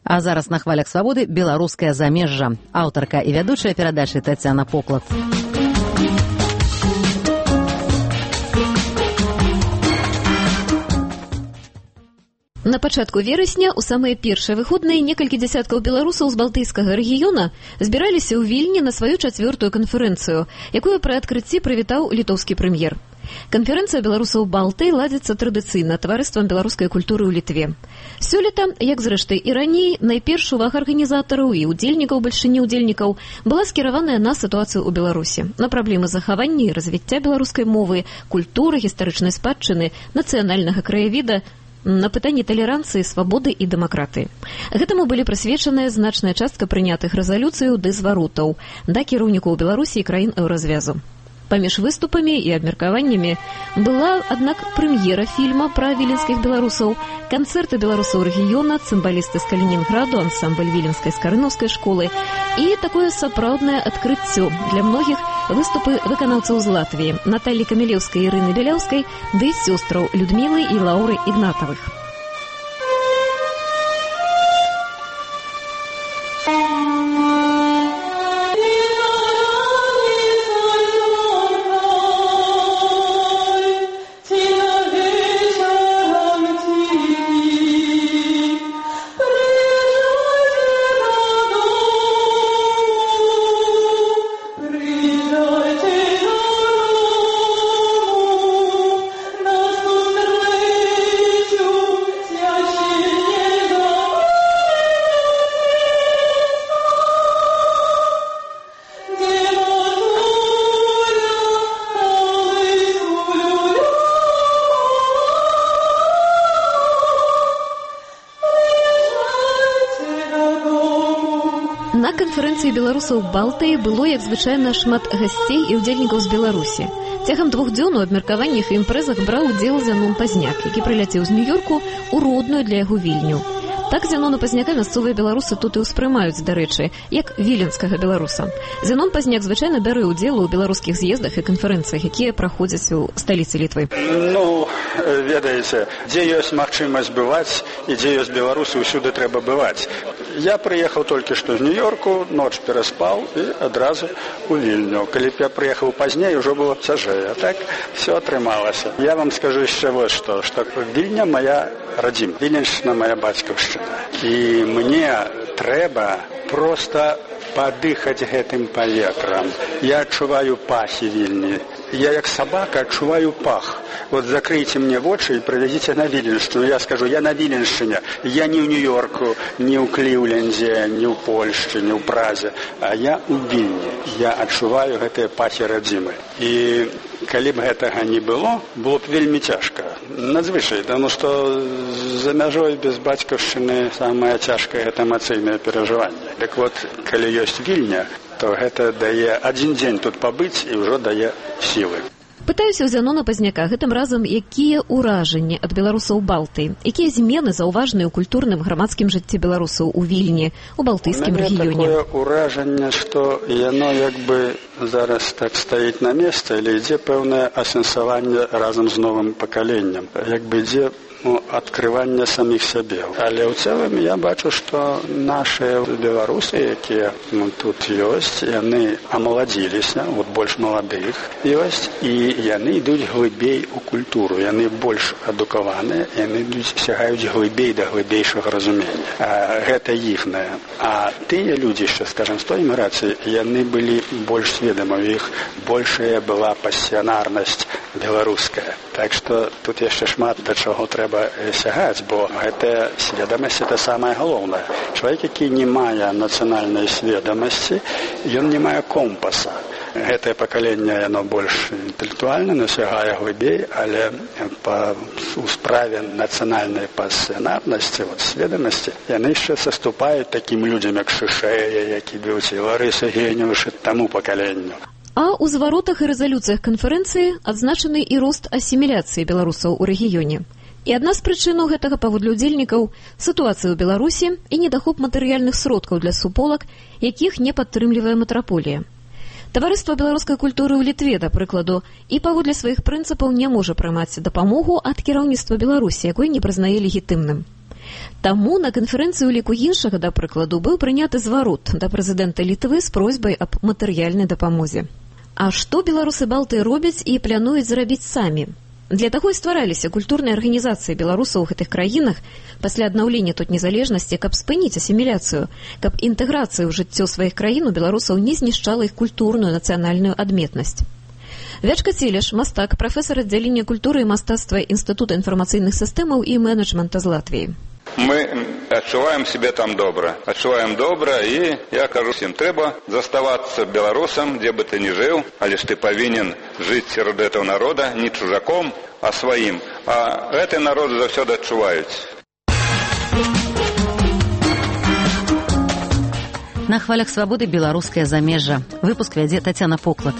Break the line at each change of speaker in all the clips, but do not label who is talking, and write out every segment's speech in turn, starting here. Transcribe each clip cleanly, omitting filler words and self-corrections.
А зараз на хвалях свабоды беларускае замежжа. Аўтарка і вядучая перадачы Тацяна Поклад.
На пачатку верасня, у самыя першыя выходныя, некалькі дзясяткаў беларусаў з балтыйскага рэгіёна збіраліся ў Вільні на сваю 4-ю канферэнцыю, якую пры адкрыцці прывітаў літоўскі прэм'ер. Канферэнцыя беларусаў Балтыі ладзіцца традыцыйна таварыствам беларускай культуры ў Літве. Сёлета, як зрэшты і раней, найперш увага арганізатараў і удзельнікаў бальшыні удзельнікаў была скіраваная на сітуацыю ў Беларусі, на праблемы захавання і развіцця беларускай мовы, культуры, гістарычнай спадчыны, нацыянальнага краявіда, на пытанні талеранцыі, свабоды і дэмакратыі. Гэтаму былі прысвечаныя значная частка прынятых рэзалюцыяў ды зваротаў да кіраўнікоў Беларусі і краін еўразвязу. Паміж выступамі і абмеркаваннямі была, аднак, прэм'ера фільма пра віленскіх беларусаў, канцэрты беларусаў рэгіёна, цымбалісты з Калінінграду, ансамбль віленскай скарынаўскай школы і такое сапраўднае адкрыццё для многіх выступы выканаўцаў з Латвіі Наталлі Камілеўскай і Ірыны Беляўскай ды сёстраў Людмілы і Лаўры Ігнатавых. На канферэнцыі беларусаў Балтыі было, як звычайна, шмат гасцей і удзельнікаў з Беларусі. Цягам 2 дзён у абмеркаваннях і імпрэзах браў удзел Зянон Пазняк, які прыляцеў з Нью-Йорку ў родную для яго Вільню. Так Зянона Пазняка мясцовыя беларусы тут і ўспрымаюць, дарэчы, як віленскага беларуса. Зянон Пазняк звычайна бярэ ўдзел у беларускіх з'ездах і канферэнцыях, якія праходзяць у сталіцы Літвы.
Ведаеце, дзе ёсць магчымасць бываць і дзе ёсць беларусы, усюды трэба бываць. Я прыехаў толькі што з Нью-Йорку, ноч пераспаў і адразу у Вільню. Калі б я прыехаў пазней, ужо было цяжэй, а так все атрымалася. Я вам скажу яшчэ вот што Вільня моя радзіма, Віленшчына моя бацькаўшчына. І мне трэба проста падыхаць гэтым паветрам. Я адчуваю пахі Вільні. Я, як сабака, адчуваю пах. Вот закрыйте мне вочы і прывязіце на Віленшчыну. Я скажу, я на Віленшчыне. Я не ў Нью-Йорку, не ў Кліўленде, не ў Польшчы, не ў Празе, а я ў Вільні. Я адчуваю гэтыя пахі радзімы. І калі б гэтага не было, было б вельмі цяжка. Надзвычай, таму што за мяжой без бацькаўшчыны самае цяжкае гэта эмацыйнае перажыванне. Так вот, калі ёсць Вільня, то гэта дае адзін дзень тут пабыць і ўжо дае сілы.
Пытаюся ў Зянона Пазняка гэтым разам, якія ўражанні ад беларусаў Балтыі, якія змены заўважныя ў культурным грамадскім жыцці беларусаў у Вільні, у балтыйскім рэгіёне.
У мяне такое ўражанне, што яно як бы зараз так стаіць на месцы, але ідзе пэўнае асэнсаванне разам з новым пакаленнем. Як бы ідзе адкрывання саміх сябе. Але ў цэлым я бачу, што нашыя беларусы, якія тут ёсць, яны амаладзіліся, больш маладых ёсць, і яны ідуць глыбей у культуру, яны больш адукаваныя, яны сягаюць глыбей да глыбейшага разумення. Гэта іхнае. А тыя людзі, што, скажам, з той эміграцыі, яны былі больш сведамы, у іх большая была пасіянарнасць беларуская. Так што тут яшчэ шмат да чаго трэба сягаць, бо гэтая сведамасць – это самае галоўнае. Чалавек, які не мае нацыянальнай сведамасці, ён не мае компаса. Гэтае пакаленне, яно больш інтэлектуальна, сягае глыбей, але у справе нацыянальнай пасіянарнасці, сведамасці, яны яшчэ саступаюць такім людзям, як Шышэя, які быўці, Ларыса Генеўш, таму пакаленню.
А ў зваротах і рэзалюцыях канферэнцыі адзначаны і рост асіміляцыі беларусаў у рэгіёне. І адна з прычынаў гэтага паводле ўдзельнікаў – сітуацыя ў Беларусі і недахоп матэрыяльных сродкаў для суполак, якіх не падтрымлівае метраполія. Таварыства беларускай культуры ў Літве, да прыкладу, і паводле сваіх прынцыпаў не можа прымаць дапамогу ад кіраўніцтва Беларусі, якой не прызнае легітымным. Таму на канферэнцыі ў ліку іншага, да прыкладу, быў прыняты зварот да прэзідэнта Літвы з просьбай аб матэрыяльнай дапамозе. А што беларусы Балтыі робяць і плануюць зрабіць самі? Для таго і ствараліся культурныя арганізацыі беларусаў у гэтых краінах пасля аднаўлення тут незалежнасці, каб спыніць асіміляцыю, каб інтэграцыя ў жыццё сваіх краін у беларусаў не знішчала іх культурную нацыянальную адметнасць. Вячка Целеш, мастак, прафесар аддзялення культуры і мастацтва Інстытута інфармацыйных сістэмаў і менеджмента з Латвіі.
Мы адчуваем себе там добра. Адчуваем добра, і я кажу всім, трэба заставацца беларусам, дзе бы ты ни жыў, але ж ты павінен жыць сярод этого народа не чужаком, а сваім. А гэты народ заўсёды адчуваюць.
На хвалях свабоды беларускае замежжа. Выпуск вядзе Тацяна Поклад.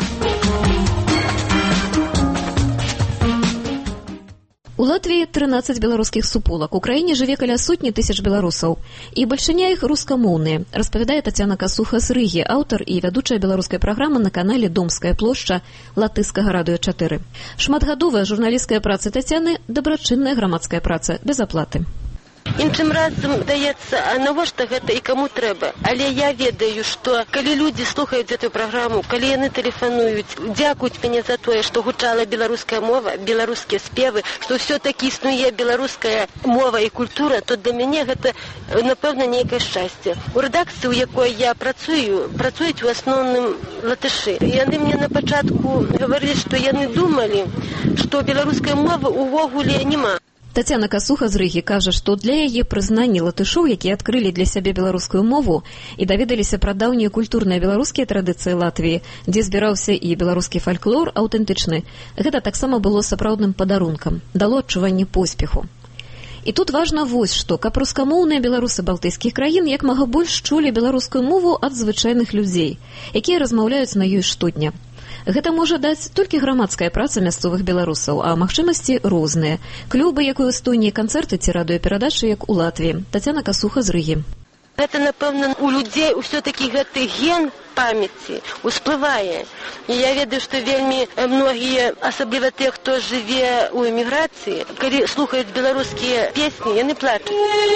У Латвіі 13 беларускіх суполак. У краіне жыве каля сотні тысяч беларусаў. І бальшыня іх рускамоўныя, распавядае Тацяна Касуха з Рыгі, аўтар і вядучая беларускай праграмы на канале «Домская плошча» Латышскага радыё 4. Шматгадовая журналісцкая праца Тацяны – дабрачынная грамадская праца, без аплаты.
Іншым разам даецца, а навошта гэта і каму трэба. Але я ведаю, што калі людзі слухаюць гэтую праграму, калі яны тэлефануюць, дзякуюць мяне за тое, што гучала беларуская мова, беларускія спевы, што ўсё-такі існуе беларуская мова і культура, то для мяне гэта, напэўна, нейкае шчасце. У рэдакцыі, у якой я працуюць у асноўным латышы. Яны мне на пачатку гаварылі, што яны думалі, што беларускай мовы ўвогуле няма.
Тацяна Касуха з Рыгі кажа, што для яе прызнанні латышоў, якія адкрылі для сябе беларускую мову і даведаліся пра даўнія культурныя беларускія традыцыі Латвіі, дзе збіраўся і беларускі фальклор аўтэнтычны, гэта таксама было сапраўдным падарункам, дало адчуванне поспеху. І тут важна вось што, каб рускамоўныя беларусы балтыйскіх краін як мага больш чулі беларускую мову ад звычайных людзей, якія размаўляюць на ёй штодня. Гэта можа даць толькі грамадская праца мясцовых беларусаў, а магчымасці розныя. Клубы, як у Эстонії, канцэрты ці радыёперадачы, як у Латвіі. Тацяна Касуха з Рыгі.
Гэта, напэўна, у людзей ўсё-такі гэты ген памяці усплывае. І я ведаю, што вельмі многія, асабліва тыя, хто жыве ў эміграцыі, калі слухаюць беларускія песні, яны плачуць.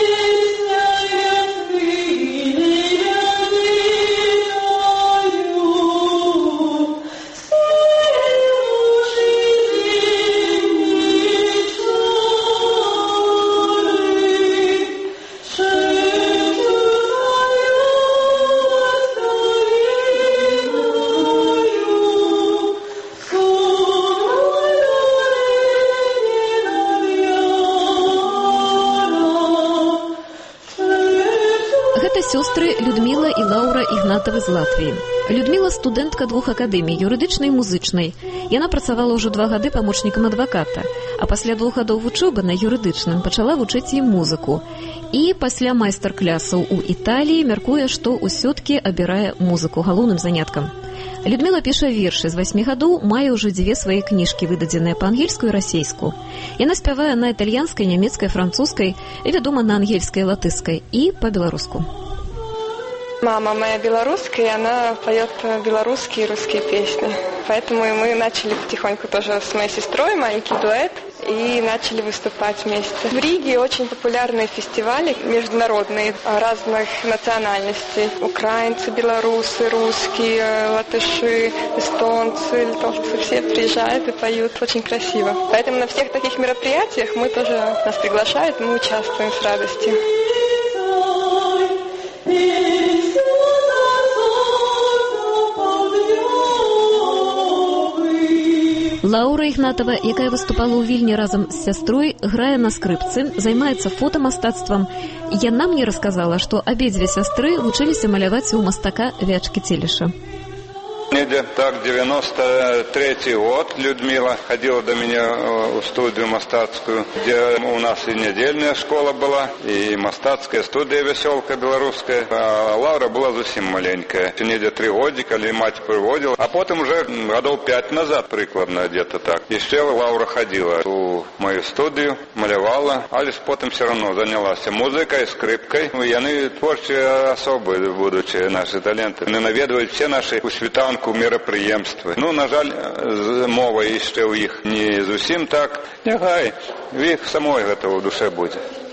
Сёстры Людміла і Лаўра Ігнатавы з Латвіі. Людміла – студэнтка двух акадэмій, юрыдычнай і музычнай. Яна працавала ўжо 2 гады памочнікам адваката, а пасля 2 гадоў вучобы на юрыдычным пачала вучыць і музыку. І пасля майстар-клясаў у Італіі мяркуе, што ўсё-ткі абірае музыку галоўным заняткам. Людміла піша вершы з 8 гадоў, мае ўжо 2 свае кніжкі, выдадзеныя па-ангельску і расейску. Яна спявае на італьянскай, нямецкай, французскай і, вядома, на ангельскай, латышскай і па-беларуску.
Мама моя белорусская, она поет белорусские и русские песни. Поэтому мы начали потихоньку тоже с моей сестрой, маленький дуэт, и начали выступать вместе. В Риге очень популярные фестивали международные разных национальностей. Украинцы, белорусы, русские, латыши, эстонцы, литовцы, все приезжают и поют. Очень красиво. Поэтому на всех таких мероприятиях нас приглашают, мы участвуем с радостью.
Лаўра Ігнатава, якая выступала ў Вільні разам з сястрой, грае на скрыпцы, займаецца фотамастацтвам. Яна мне расказала, што абедзве сястры вучыліся маляваць у мастака Вячкі Целеша.
Недя так, 93-й год Людмила ходила до меня в студию мастацкую, где у нас и недельная школа была, и мастацкая студия веселка белорусская. А Лаура была совсем маленькая. Недя 3 годика, или мать приводила. А потом уже годов 5 назад, прикладно, где-то так. Еще Лаура ходила в мою студию, малявала, але потом все равно занялась музыкой, скрипкой. И они творчие особы, будучи наши таленты. Они наведывают все наши світанки, мероприємства. Ну, на жаль, мова іще у їх не зовсім так. Нехай, в їх самої гэта в душе буде.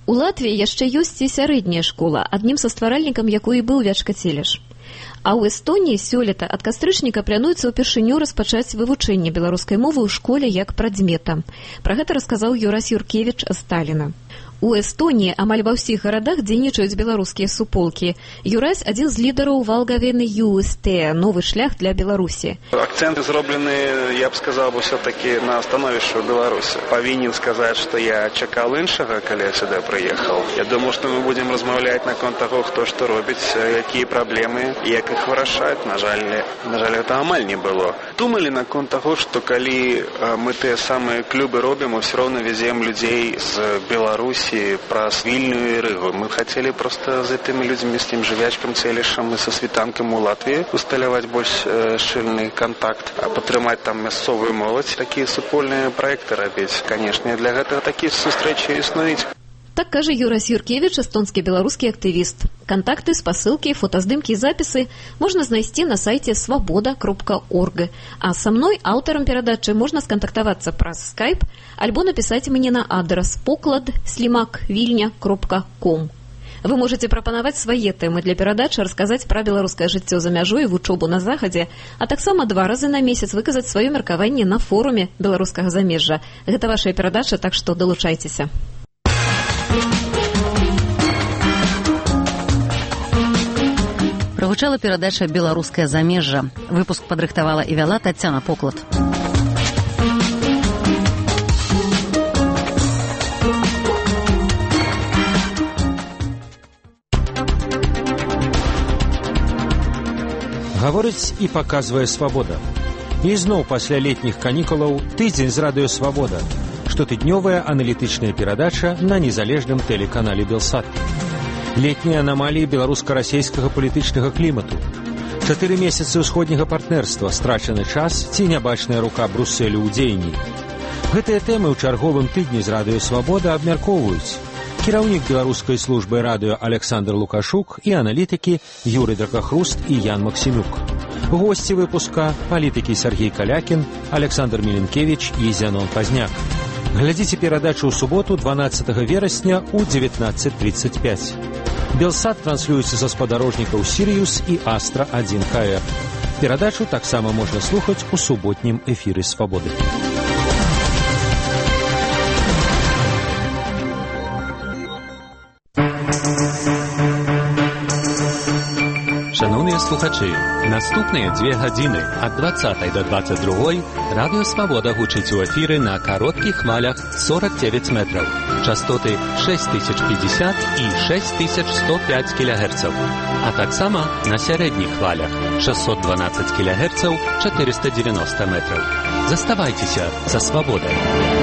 У Латвіі яшчэ ёсць і сярэдняя школа, адным са стваральнікам якой быў Вячка Целеш. А ў Эстоніі сёлета ад кастрычніка плануецца ўпершыню распачаць вывучэнне беларускай мовы ў школе як прадмета. Пра гэта расказаў Юрась Юркевіч з Талліна. У Эстоніі амаль ва ўсіх гарадах дзейнічаюць беларускія суполкі. Юрась – адзін з лідараў Валгавены ЮСТ, новы шлях для Беларусі.
Акценты зроблены, я б сказал, все-таки на становішча ў Беларусі. Павінен сказаць, што я чакаў іншага, калі я сюда прыехаў. Я думаю, што мы будзем размаўляць наконт таго, хто што робіць, якія праблемы, як іх вырашаць. На жаль, гэта амаль не было. Думалі наконт таго, што калі мы тыя самыя клубы робім, мы все роўна везем людзей з Беларусі праз Вільню і Рыгу. Мы хотели просто з этими людьми, с тем же Вячком Целешем и со світанкам у Латвии усталяваць больш шчыльны контакт, а падтрымаць там мясцовую моладзь, такія супольныя проекты рабіць. Конечно, для гэтага такія сустрэчы існуюць.
Так кажа Юрась Юркевіч, эстонскі беларускі актывіст. Кантакты, спасылкі, фотаздымкі і запісы можна знайсці на сайце svoboda.org. А са мной, аўтарам перадачы, можна скантактавацца праз Skype альбо напісаць мне на адрас poklad@vilnya.com. Вы можете прапанаваць свае тэмы для перадачы, расказаць пра беларускае жыццё за мяжой, вучобу на захадзе, а таксама 2 разы на месяц выказаць сваё меркаванне на форуме беларускага замежжа. Гэта вашая перадача, так што далучайцеся.
Прагучала перадача «Беларускае замежжа». Выпуск падрыхтавала і вяла Тацяна Поклад.
Гаворыць і паказвае «Свабода». І зноў пасля летніх канікулаў тыдзень з радыё «Свабода». Штотыднёвая аналітычная перадача на незалежным тэлеканале «Белсат». Летнія анамаліі беларуска-расейскага палітычнага клімату. 4 месяцы ўсходняга партнерства, страчаны час ці нябачная рука Брусэлю ў дзеянні. Гэтыя тэмы ў чарговым тыдні з радыё «Свабода» абмяркоўваюць кіраўнік беларускай службы радыё Александр Лукашук і аналітыкі Юрый Дракахруст і Ян Максімюк. Госці выпуска – палітыкі Сергей Калякін, Александр Міленкевіч і Зянон Пазняк. Глядзіце перадачу ў суботу 12 верасня ў 19:35. Белсат транслюецца са спадарожнікаў «Сірыюс» і «Астра-1 КР». Перадачу таксама можна слухаць у суботнім эфіры «Свабоды».
Шановныя слухачы, наступныя 2 гадзіны ад 20 до 22 радыё «Свабода» гучыць у эфіры на кароткіх хвалях 49 метраў, частоты 6050 і 6105 кГц, а таксама на сярэдніх хвалях 612 кГц, 490 метраў. Заставайцеся са «Свабодай».